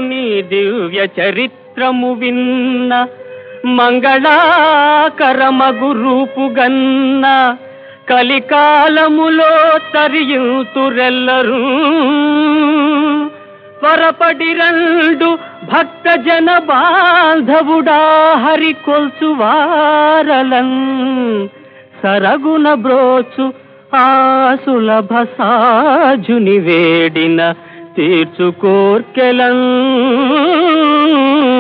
నీ దివ్య చరిత్రము విన్న మంగళాకరమగు రూపుగన్న కలికాలములో తరియుతురెల్లరు త్వరపడి రండు భక్త జన బాంధవుడా హరి కొల్చువారలన్ సరగున బ్రోచు ఆ సులభ సాజుని వేడిన తీర్చుకోర్కెలన్